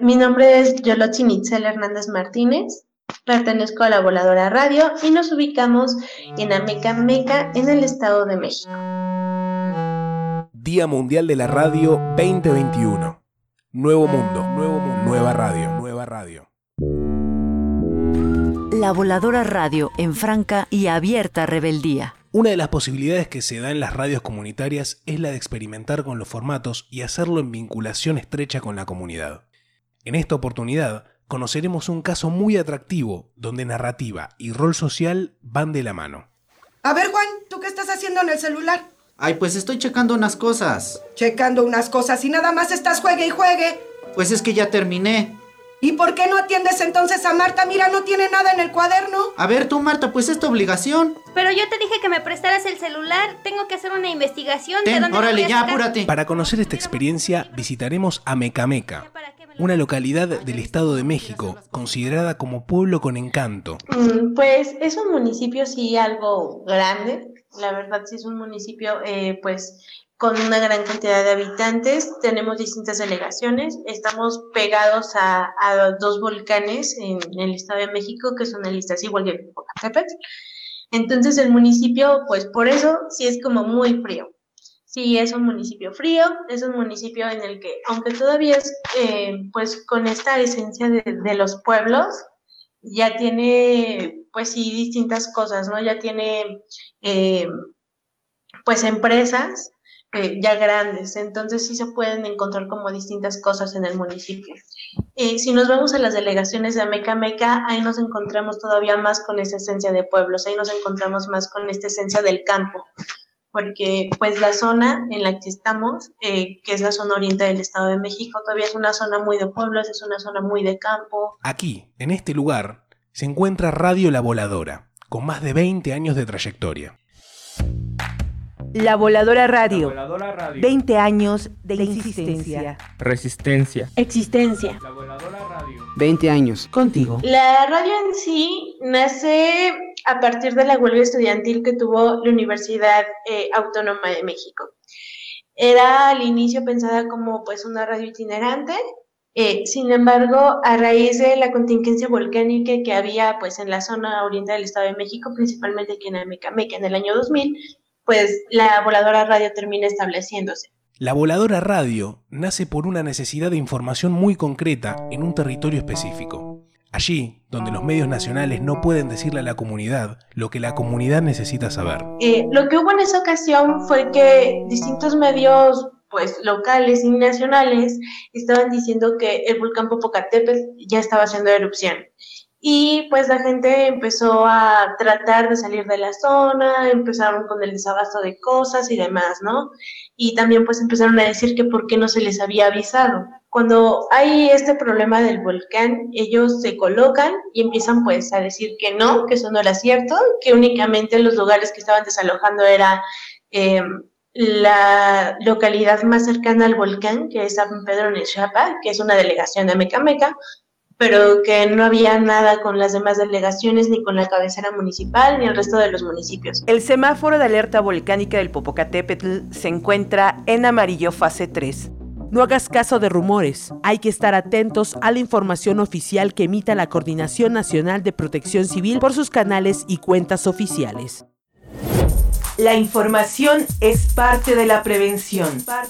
Mi nombre es Yolotzin Itzel Hernández Martínez, pertenezco a La Voladora Radio y nos ubicamos en Amecameca, en el Estado de México. Día Mundial de la Radio 2021. Nuevo mundo, nueva radio. La Voladora Radio en franca y abierta rebeldía. Una de las posibilidades que se da en las radios comunitarias es la de experimentar con los formatos y hacerlo en vinculación estrecha con la comunidad. En esta oportunidad conoceremos un caso muy atractivo donde narrativa y rol social van de la mano. A ver, Juan, ¿tú qué estás haciendo en el celular? Ay, pues estoy checando unas cosas. Checando unas cosas y nada más estás juegue y juegue. Pues es que ya terminé. ¿Y por qué no atiendes entonces a Marta? Mira, no tiene nada en el cuaderno. A ver tú, Marta, pues es tu obligación. Pero yo te dije que me prestaras el celular. Tengo que hacer una investigación. Ten, ¿De dónde órale, lo voy a ya, sacar? apúrate. Para conocer esta experiencia visitaremos Amecameca, una localidad del Estado de México, considerada como pueblo con encanto. Pues es un municipio sí algo grande, la verdad sí es un municipio pues con una gran cantidad de habitantes, tenemos distintas delegaciones, estamos pegados a dos volcanes en el Estado de México, que son el Iztaccíhuatl y el Popocatépetl. Entonces el municipio, pues por eso sí es como muy frío. Sí, es un municipio frío, es un municipio en el que, aunque todavía es pues con esta esencia de los pueblos, ya tiene pues sí distintas cosas, ¿no? Ya tiene pues empresas ya grandes, entonces sí se pueden encontrar como distintas cosas en el municipio. Si nos vamos a las delegaciones de Amecameca, ahí nos encontramos todavía más con esa esencia de pueblos, ahí nos encontramos más con esta esencia del campo, porque pues la zona en la que estamos, que es la zona oriente del Estado de México, todavía es una zona muy de pueblos, es una zona muy de campo. Aquí, en este lugar, se encuentra Radio La Voladora, con más de 20 años de trayectoria. La Voladora Radio. La Voladora Radio. 20 años de insistencia. Resistencia. Existencia. La Voladora Radio. 20 años. Contigo. La radio en sí nace a partir de la huelga estudiantil que tuvo la Universidad Autónoma de México. Era al inicio pensada como pues una radio itinerante, sin embargo, a raíz de la contingencia volcánica que había pues en la zona oriente del Estado de México, principalmente aquí en Amecameca en el año 2000, pues la Voladora Radio termina estableciéndose. La Voladora Radio nace por una necesidad de información muy concreta en un territorio específico. Allí, donde los medios nacionales no pueden decirle a la comunidad lo que la comunidad necesita saber. Lo que hubo en esa ocasión fue que distintos medios pues locales y nacionales estaban diciendo que el volcán Popocatépetl ya estaba haciendo erupción. Y pues la gente empezó a tratar de salir de la zona, empezaron con el desabasto de cosas y demás, ¿no? Y también pues empezaron a decir que por qué no se les había avisado. Cuando hay este problema del volcán, ellos se colocan y empiezan pues a decir que no, que eso no era cierto, que únicamente los lugares que estaban desalojando era la localidad más cercana al volcán, que es San Pedro Nexapa, que es una delegación de Amecameca, pero que no había nada con las demás delegaciones, ni con la cabecera municipal, ni el resto de los municipios. El semáforo de alerta volcánica del Popocatépetl se encuentra en amarillo fase 3. No hagas caso de rumores. Hay que estar atentos a la información oficial que emita la Coordinación Nacional de Protección Civil por sus canales y cuentas oficiales. La información es parte de la prevención.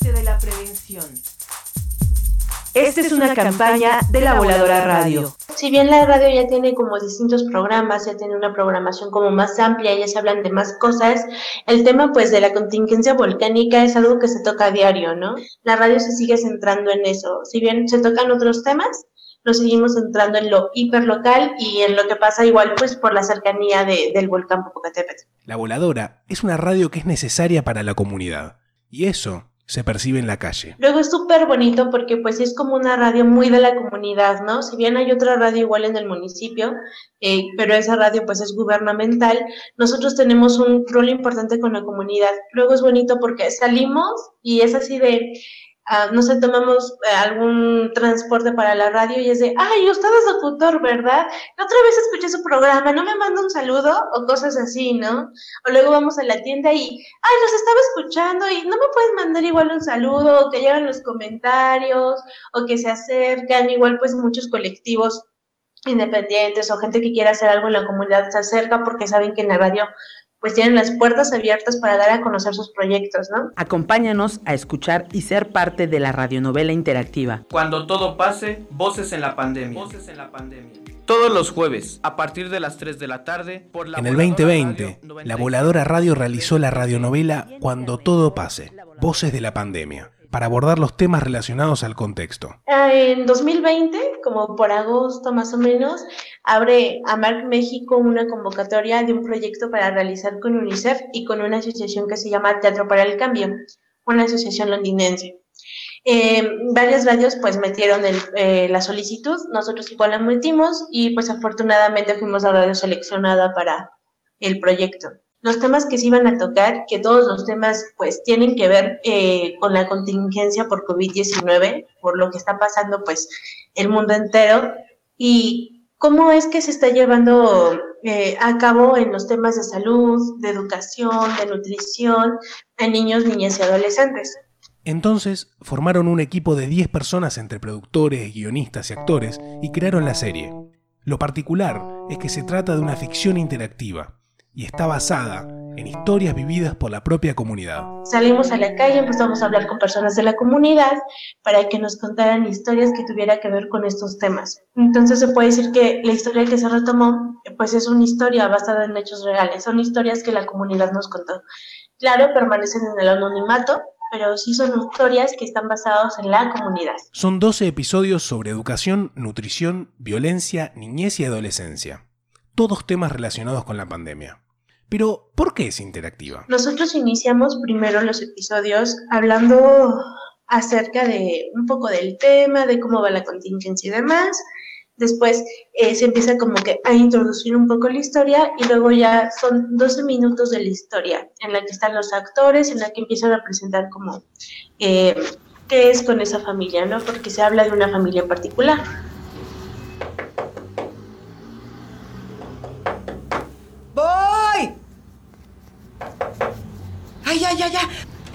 Esta es una campaña de La Voladora Radio. Si bien la radio ya tiene como distintos programas, ya tiene una programación como más amplia, ya se hablan de más cosas, el tema pues de la contingencia volcánica es algo que se toca a diario, ¿no? La radio se sigue centrando en eso. Si bien se tocan otros temas, nos seguimos centrando en lo hiperlocal y en lo que pasa igual pues por la cercanía del volcán Popocatépetl. La Voladora es una radio que es necesaria para la comunidad, y eso se percibe en la calle. Luego es súper bonito porque pues es como una radio muy de la comunidad, ¿no? Si bien hay otra radio igual en el municipio, pero esa radio pues es gubernamental, nosotros tenemos un rol importante con la comunidad. Luego es bonito porque salimos y es así de, no sé, tomamos algún transporte para la radio y es de, ay, usted es locutor, ¿verdad? La otra vez escuché su programa, ¿no me manda un saludo? O cosas así, ¿no? O luego vamos a la tienda y, ay, los estaba escuchando y no me pueden mandar igual un saludo, o que llegan los comentarios, o que se acercan, igual pues muchos colectivos independientes o gente que quiera hacer algo en la comunidad se acerca porque saben que en la radio pues tienen las puertas abiertas para dar a conocer sus proyectos, ¿no? Acompáñanos a escuchar y ser parte de la radionovela interactiva. Cuando todo pase, Voces en la Pandemia. Todos los jueves, a partir de las 3 de la tarde, por la En el Voladora 2020, Radio la Voladora Radio realizó la radionovela Cuando todo pase, Voces de la Pandemia, para abordar los temas relacionados al contexto. En 2020, como por agosto más o menos, abre AMARC México una convocatoria de un proyecto para realizar con UNICEF y con una asociación que se llama Teatro para el Cambio, una asociación londinense. Varias radios pues metieron la solicitud, nosotros igual la metimos y pues afortunadamente fuimos la radio seleccionada para el proyecto. Los temas que se iban a tocar, que todos los temas pues tienen que ver con la contingencia por COVID-19, por lo que está pasando pues el mundo entero y cómo es que se está llevando a cabo en los temas de salud, de educación, de nutrición, a niños, niñas y adolescentes. Entonces, formaron un equipo de 10 personas entre productores, guionistas y actores y crearon la serie. Lo particular es que se trata de una ficción interactiva y está basada en historias vividas por la propia comunidad. Salimos a la calle, empezamos a hablar con personas de la comunidad para que nos contaran historias que tuvieran que ver con estos temas. Entonces se puede decir que la historia que se retomó pues es una historia basada en hechos reales, son historias que la comunidad nos contó. Claro, permanecen en el anonimato, pero sí son historias que están basadas en la comunidad. Son 12 episodios sobre educación, nutrición, violencia, niñez y adolescencia. Todos temas relacionados con la pandemia. Pero, ¿por qué es interactiva? Nosotros iniciamos primero los episodios hablando acerca de un poco del tema, de cómo va la contingencia y demás. Después se empieza como que a introducir un poco la historia y luego ya son 12 minutos de la historia en la que están los actores, en la que empiezan a presentar como qué es con esa familia, ¿no? Porque se habla de una familia en particular. ¡Voy! ¡Ay, ay, ay, ay!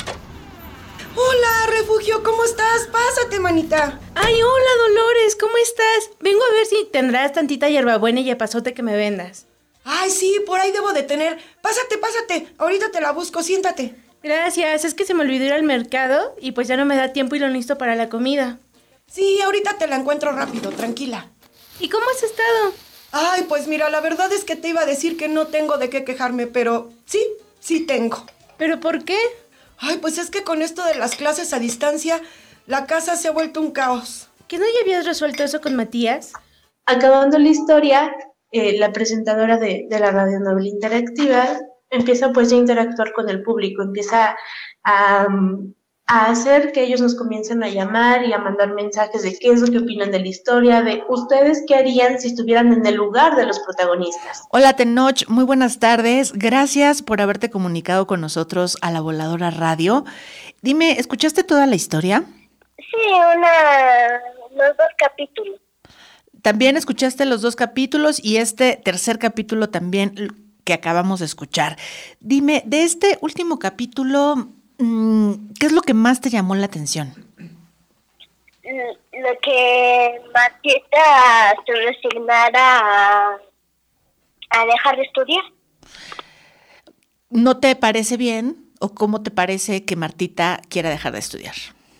Hola, Refugio, ¿cómo estás? Pásate, manita. Ay, hola, Dolores, ¿cómo estás? Vengo a ver si tendrás tantita hierbabuena y epazote que me vendas. Ay, sí, por ahí debo de tener. Pásate, pásate. Ahorita te la busco, siéntate. Gracias, es que se me olvidó ir al mercado y pues ya no me da tiempo y lo necesito para la comida. Sí, ahorita te la encuentro rápido, tranquila. ¿Y cómo has estado? Ay, pues mira, la verdad es que te iba a decir que no tengo de qué quejarme, pero sí tengo. ¿Pero por qué? Ay, pues es que con esto de las clases a distancia, la casa se ha vuelto un caos. ¿Que no ya habías resuelto eso con Matías? Acabando la historia, la presentadora de la radionovela interactiva empieza pues a interactuar con el público, empieza a hacer que ellos nos comiencen a llamar y a mandar mensajes de qué es lo que opinan de la historia, de ustedes qué harían si estuvieran en el lugar de los protagonistas. Hola Tenoch, muy buenas tardes. Gracias por haberte comunicado con nosotros a La Voladora Radio. Dime, ¿escuchaste toda la historia? Sí, los 2 capítulos. También escuchaste los 2 capítulos y este tercer capítulo también que acabamos de escuchar. Dime, de este último capítulo, ¿qué es lo que más te llamó la atención? Lo que Martita se resignara a dejar de estudiar. ¿No te parece bien o cómo te parece que Martita quiera dejar de estudiar?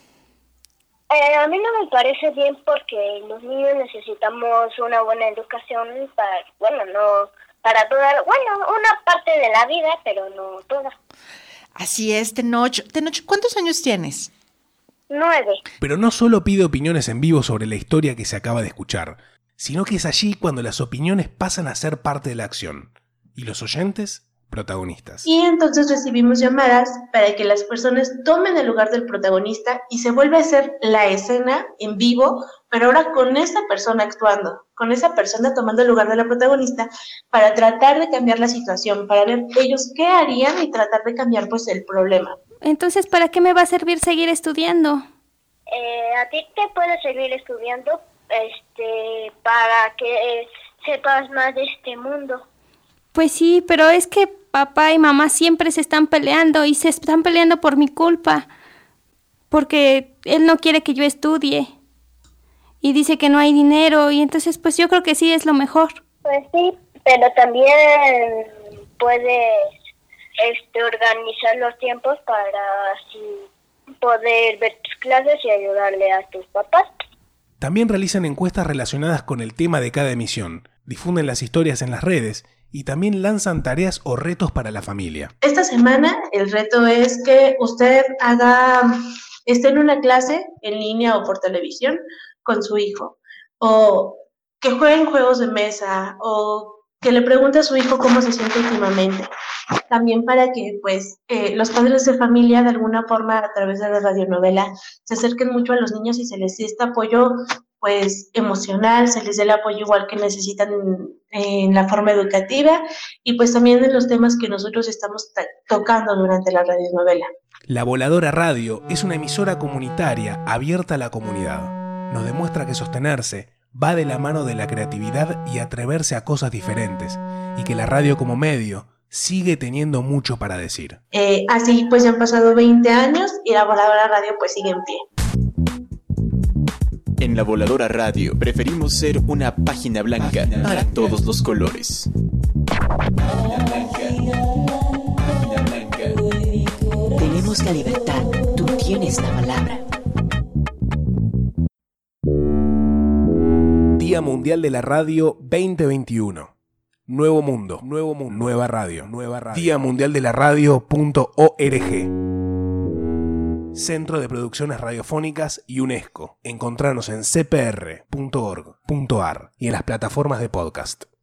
A mí no me parece bien porque los niños necesitamos una buena educación para toda, una parte de la vida, pero no toda. Así es, Tenoch. Tenoch, ¿cuántos años tienes? 9. Pero no solo pide opiniones en vivo sobre la historia que se acaba de escuchar, sino que es allí cuando las opiniones pasan a ser parte de la acción, y los oyentes, protagonistas. Y entonces recibimos llamadas para que las personas tomen el lugar del protagonista y se vuelve a hacer la escena en vivo, pero ahora con esa persona actuando, con esa persona tomando el lugar de la protagonista para tratar de cambiar la situación, para ver ellos qué harían y tratar de cambiar pues el problema. Entonces, ¿para qué me va a servir seguir estudiando? a ti te puede seguir estudiando para que sepas más de este mundo. Pues sí, pero es que papá y mamá siempre se están peleando y se están peleando por mi culpa, porque él no quiere que yo estudie y dice que no hay dinero y entonces pues yo creo que sí es lo mejor. Pues sí, pero también puedes organizar los tiempos para así poder ver tus clases y ayudarle a tus papás. También realizan encuestas relacionadas con el tema de cada emisión, difunden las historias en las redes y también lanzan tareas o retos para la familia. Esta semana el reto es que usted esté en una clase en línea o por televisión con su hijo, o que jueguen juegos de mesa, o que le pregunte a su hijo cómo se siente últimamente. También para que pues los padres de familia de alguna forma a través de la radionovela se acerquen mucho a los niños y se les dé este apoyo pues emocional, se les dé el apoyo igual que necesitan en la forma educativa y pues también en los temas que nosotros estamos tocando durante la radionovela. La Voladora Radio es una emisora comunitaria abierta a la comunidad. Nos demuestra que sostenerse va de la mano de la creatividad y atreverse a cosas diferentes, y que la radio como medio sigue teniendo mucho para decir. Así pues ya han pasado 20 años y la Voladora Radio pues sigue en pie. En la Voladora Radio preferimos ser una página blanca para todos los colores. Tenemos la libertad, tú tienes la palabra. Día Mundial de la Radio 2021. Nuevo mundo, nueva radio. Día Mundial de la Radio.org. Centro de Producciones Radiofónicas y UNESCO. Encontranos en cpr.org.ar y en las plataformas de podcast.